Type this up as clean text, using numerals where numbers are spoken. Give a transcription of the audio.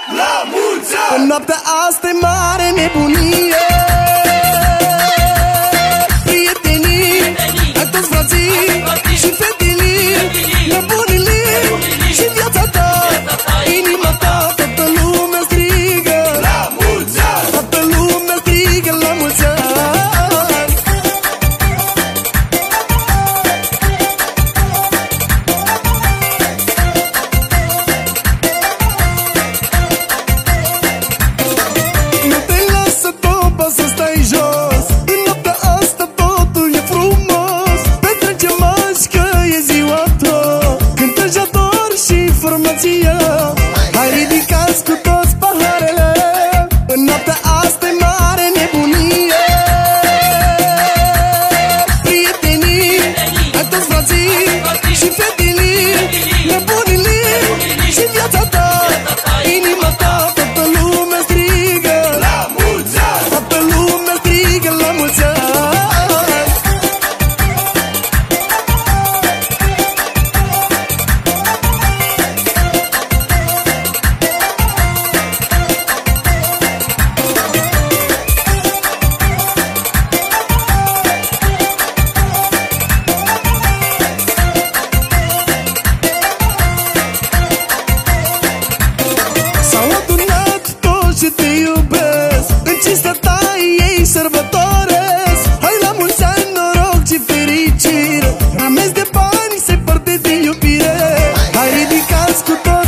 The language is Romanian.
La mulți ani! În noaptea asta e mare nebunie, prietenii, ai toți frații și fetelii, nebunilii și viața ta, inima ta, toată lumea strigă La mulți ani! toată lumea strigă la mulți ani. Nu te lasă toba să stai jos, în noaptea asta totul e frumos. Petrecem azi că e ziua ta, cântă Jador și formația. Hai ridicați cu toți paharele, în noaptea asta e mare nebunie. Prietenii, ai toți frații și fetelii, nebunilii și viața ta, inima ta, toată lumea strigă La mulți ani! toată lumea strigă la mulți ani. S-au adunat toți ce te iubesc, în cinstea ta ei sărbătoresc. Hai la mulți ani, noroc și fericire, amezi de bani se parte de iubire. Hai ridicați cu toți